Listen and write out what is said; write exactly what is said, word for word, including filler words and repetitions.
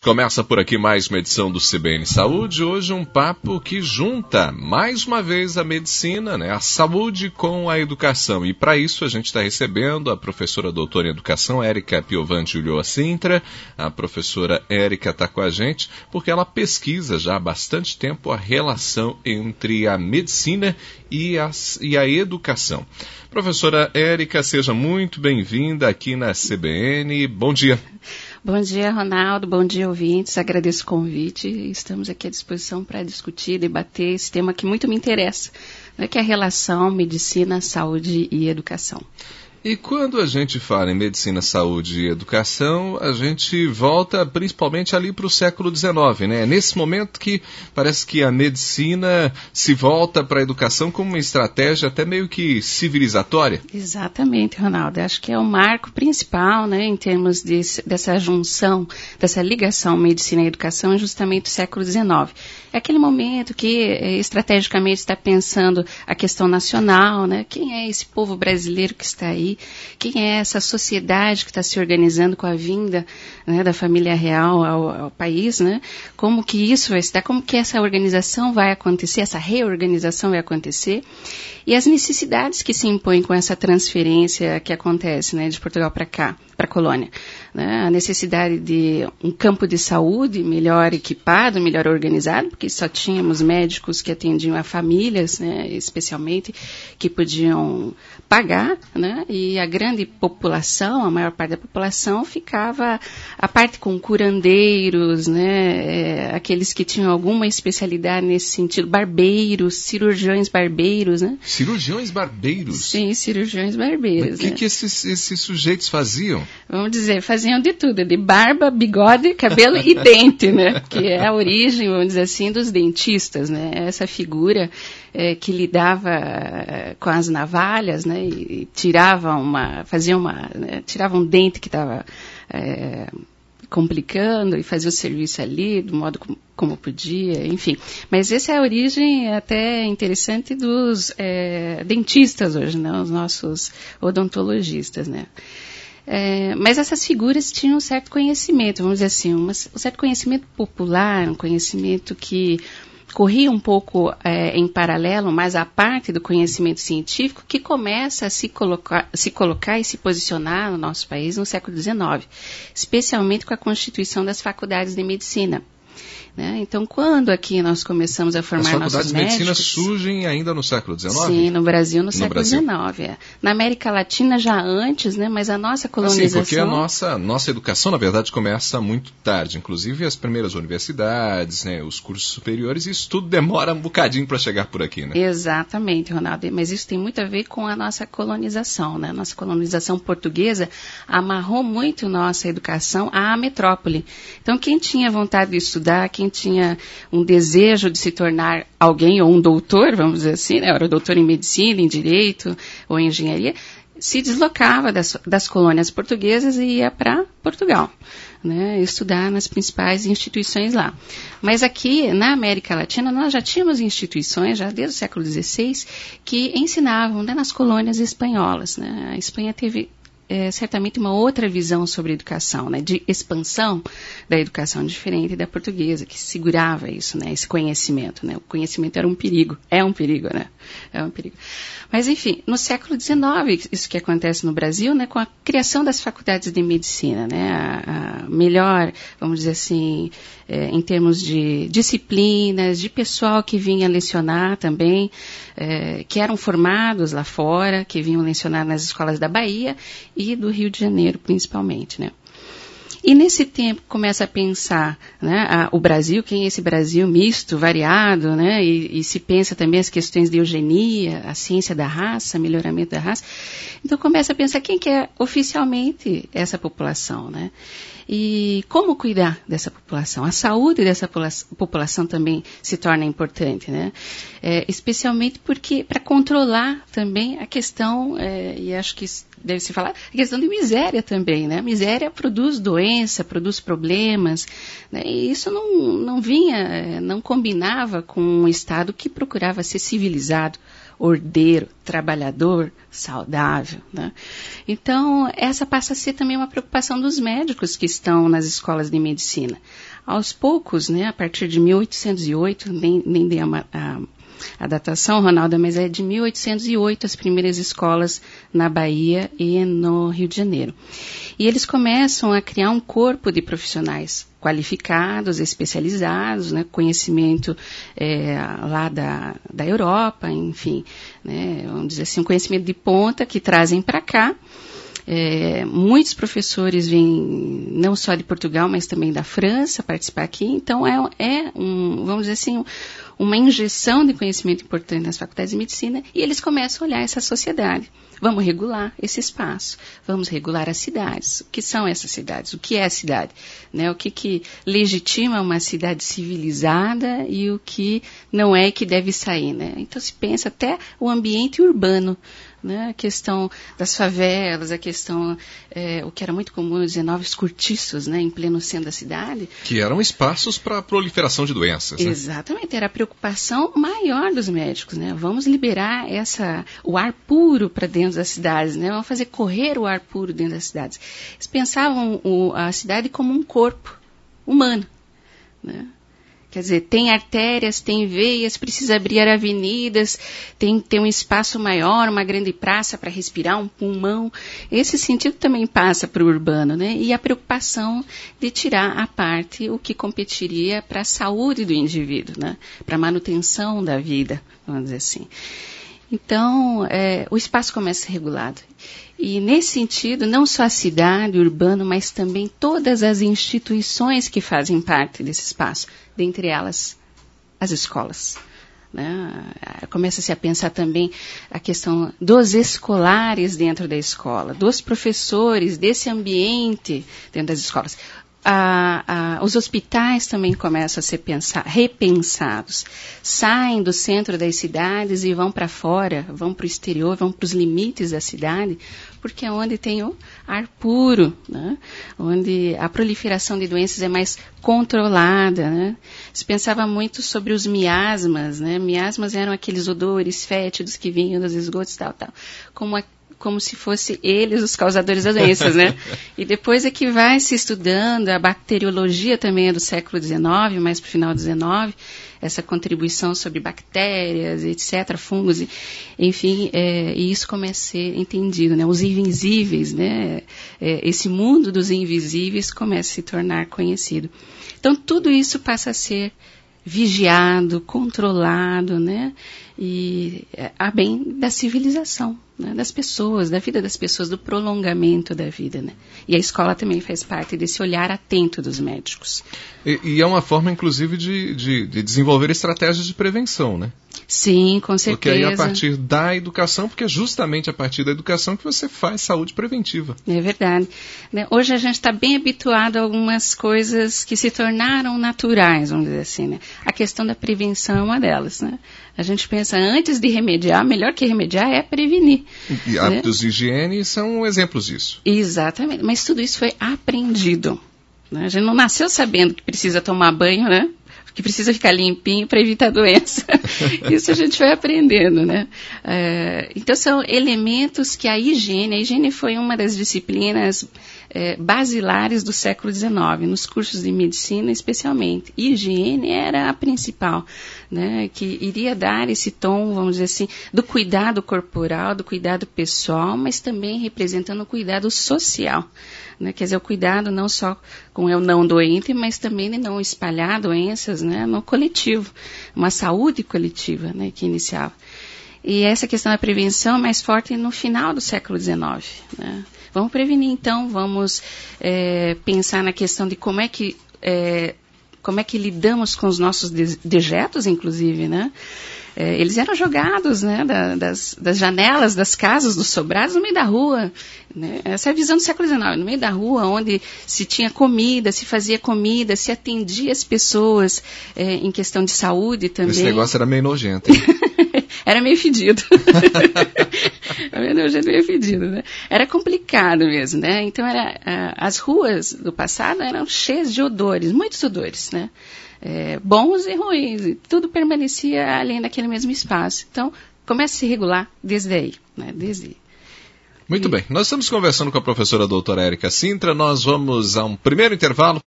Começa por aqui mais uma edição do C B N Saúde. Hoje um papo que junta mais uma vez a medicina, né, a saúde com a educação. E para isso a gente está recebendo a professora doutora em educação, Érica Piovante Ulloa Sintra. A professora Érica está com a gente porque ela pesquisa já há bastante tempo a relação entre a medicina e a, e a educação. Professora Érica, seja muito bem-vinda aqui na C B N. Bom dia. Bom dia, Ronaldo. Bom dia, ouvintes. Agradeço o convite. Estamos aqui à disposição para discutir, debater esse tema que muito me interessa, né, que é a relação medicina, saúde e educação. E quando a gente fala em medicina, saúde e educação, a gente volta principalmente ali para o século dezenove, né? Nesse momento que parece que a medicina se volta para a educação como uma estratégia até meio que civilizatória. Exatamente, Ronaldo. Acho que é o marco principal, né, em termos de, dessa junção, dessa ligação medicina e educação, é justamente o século dezenove. É aquele momento que estrategicamente está pensando a questão nacional, né? Quem é esse povo brasileiro que está aí? Quem é essa sociedade que está se organizando com a vinda, né, da família real ao, ao país, né? Como que isso vai se dar, como que essa organização vai acontecer, essa reorganização vai acontecer, e as necessidades que se impõem com essa transferência que acontece, né, de Portugal para cá, para a colônia. Né? A necessidade de um campo de saúde melhor equipado, melhor organizado, porque só tínhamos médicos que atendiam a famílias, né, especialmente, que podiam pagar, né, e a grande população, a maior parte da população, ficava a parte com curandeiros, né, é, aqueles que tinham alguma especialidade nesse sentido, barbeiros, cirurgiões barbeiros, né? Cirurgiões barbeiros? Sim, cirurgiões barbeiros. O que, né? que esses, esses sujeitos faziam? Vamos dizer, faziam de tudo, de barba, bigode, cabelo e dente, né? Que é a origem, vamos dizer assim, dos dentistas, né? Essa figura é, que lidava é, com as navalhas, né? E, e tirava uma, fazia uma, né? tirava um dente que estava é, complicando e fazia o serviço ali do modo como, como podia, enfim. Mas essa é a origem até interessante dos é, dentistas hoje, né? Os nossos odontologistas, né? É, mas essas figuras tinham um certo conhecimento, vamos dizer assim, uma, um certo conhecimento popular, um conhecimento que corria um pouco é, em paralelo, mas a parte do conhecimento científico que começa a se colocar, se colocar e se posicionar no nosso país no século dezenove, especialmente com a constituição das faculdades de medicina. Né? Então, quando aqui nós começamos a formar nossos médicos... As faculdades de medicina surgem ainda no século dezenove? Sim, no Brasil no, no século dezenove. É. Na América Latina já antes, né? Mas a nossa colonização... Sim, porque a nossa, nossa educação, na verdade, começa muito tarde. Inclusive as primeiras universidades, né? Os cursos superiores, isso tudo demora um bocadinho para chegar por aqui, né? Exatamente, Ronaldo. Mas isso tem muito a ver com a nossa colonização, né? A nossa colonização portuguesa amarrou muito nossa educação à metrópole. Então, quem tinha vontade de estudar, quem tinha um desejo de se tornar alguém, ou um doutor, vamos dizer assim, né? Era doutor em medicina, em direito ou em engenharia, se deslocava das, das colônias portuguesas e ia para Portugal, né? Estudar nas principais instituições lá. Mas aqui, na América Latina, nós já tínhamos instituições, já desde o século dezesseis, que ensinavam, né, nas colônias espanholas, né? A Espanha teve... É, certamente uma outra visão sobre a educação, né, de expansão da educação diferente da portuguesa, que segurava isso, né, esse conhecimento, né, o conhecimento era um perigo, é um perigo, né, é um perigo. Mas, enfim, no século dezenove, isso que acontece no Brasil, né, com a criação das faculdades de medicina, né, a, a melhor, vamos dizer assim, é, em termos de disciplinas, de pessoal que vinha lecionar também, é, que eram formados lá fora, que vinham lecionar nas escolas da Bahia e do Rio de Janeiro, principalmente, né. E nesse tempo começa a pensar, né, a, o Brasil, quem é esse Brasil misto, variado, né, e, e se pensa também as questões de eugenia, a ciência da raça, melhoramento da raça. Então começa a pensar quem que é oficialmente essa população, né. E como cuidar dessa população? A saúde dessa população também se torna importante, né? É, especialmente porque para controlar também a questão, é, e acho que deve se falar, a questão de miséria também, né? A miséria produz doença, produz problemas, né? E isso não, não vinha, não combinava com um Estado que procurava ser civilizado, ordeiro, trabalhador, saudável, né? Então, essa passa a ser também uma preocupação dos médicos que estão nas escolas de medicina. Aos poucos, né, a partir de mil oitocentos e oito, nem, nem dei a, a, a datação, Ronaldo, mas é de mil oitocentos e oito as primeiras escolas na Bahia e no Rio de Janeiro. E eles começam a criar um corpo de profissionais qualificados, especializados, né, conhecimento é, lá da, da Europa, enfim, né, vamos dizer assim, um conhecimento de ponta que trazem para cá. É, muitos professores vêm não só de Portugal, mas também da França participar aqui. Então, é, é um, vamos dizer assim, uma injeção de conhecimento importante nas faculdades de medicina e eles começam a olhar essa sociedade. Vamos regular esse espaço, vamos regular as cidades. O que são essas cidades? O que é a cidade? Né? O que, que legitima uma cidade civilizada e o que não é e que deve sair? Né? Então, se pensa até o ambiente urbano. Né, a questão das favelas, a questão, é, o que era muito comum nos dezenove, cortiços, né, em pleno centro da cidade. Que eram espaços para a proliferação de doenças. Né? Exatamente, era a preocupação maior dos médicos. Né, vamos liberar essa, o ar puro para dentro das cidades, né, vamos fazer correr o ar puro dentro das cidades. Eles pensavam o, a cidade como um corpo humano, né? Quer dizer, tem artérias, tem veias, precisa abrir avenidas, tem que ter um espaço maior, uma grande praça para respirar, um pulmão. Esse sentido também passa para o urbano, né? E a preocupação de tirar à parte o que competiria para a saúde do indivíduo, né? Para a manutenção da vida, vamos dizer assim. Então, é, o espaço começa a ser regulado. E, nesse sentido, não só a cidade, o urbano, mas também todas as instituições que fazem parte desse espaço, dentre elas as escolas. Né? Começa-se a pensar também a questão dos escolares dentro da escola, dos professores, desse ambiente dentro das escolas. A, a, os hospitais também começam a ser pensar, repensados. Saem do centro das cidades e vão para fora, vão para o exterior, vão para os limites da cidade, porque é onde tem o ar puro, né? Onde a proliferação de doenças é mais controlada. Né? Se pensava muito sobre os miasmas. Né? Miasmas eram aqueles odores fétidos que vinham dos esgotos, tal, tal. Como a como se fossem eles os causadores das doenças, né? E depois é que vai se estudando, a bacteriologia também é do século dezenove, mais para o final do dezenove, essa contribuição sobre bactérias, etcétera, fungos, enfim, é, e isso começa a ser entendido, né? Os invisíveis, né? É, esse mundo dos invisíveis começa a se tornar conhecido. Então, tudo isso passa a ser vigiado, controlado, né? E a bem da civilização, né? Das pessoas, da vida das pessoas, do prolongamento da vida, né? E a escola também faz parte desse olhar atento dos médicos. E, e é uma forma, inclusive, de, de, de desenvolver estratégias de prevenção, né? Sim, com certeza. Porque aí a partir da educação, porque é justamente a partir da educação que você faz saúde preventiva. É verdade. Hoje a gente está bem habituado a algumas coisas que se tornaram naturais, vamos dizer assim, né? A questão da prevenção é uma delas, né? A gente pensa, antes de remediar, melhor que remediar é prevenir. E hábitos, né, de higiene são exemplos disso. Exatamente, mas tudo isso foi aprendido. Né? A gente não nasceu sabendo que precisa tomar banho, né? Que precisa ficar limpinho para evitar doença. Isso a gente vai aprendendo, né? É, então, são elementos que a higiene, a higiene foi uma das disciplinas é, basilares do século dezenove, nos cursos de medicina especialmente. Higiene era a principal, né? Que iria dar esse tom, vamos dizer assim, do cuidado corporal, do cuidado pessoal, mas também representando o cuidado social. Né, quer dizer, o cuidado não só com o não doente, mas também de não espalhar doenças, né, no coletivo, uma saúde coletiva, né, que iniciava. E essa questão da prevenção é mais forte no final do século dezenove. Né. Vamos prevenir, então, vamos é, pensar na questão de como é que, é, como é que lidamos com os nossos dejetos, inclusive, né? É, eles eram jogados, né, da, das, das janelas das casas, dos sobrados, no meio da rua. Né? Essa é a visão do século dezenove, no meio da rua, onde se tinha comida, se fazia comida, se atendia as pessoas é, em questão de saúde também. Esse negócio era meio nojento, hein? Era meio fedido. Era meio fedido, né? Era complicado mesmo, né? Então, era, a, as ruas do passado eram cheias de odores, muitos odores, né? É, bons e ruins, e tudo permanecia ali naquele mesmo espaço. Então, começa a se regular desde aí, né? Desde aí. Muito e... bem, nós estamos conversando com a professora doutora Érica Sintra, nós vamos a um primeiro intervalo.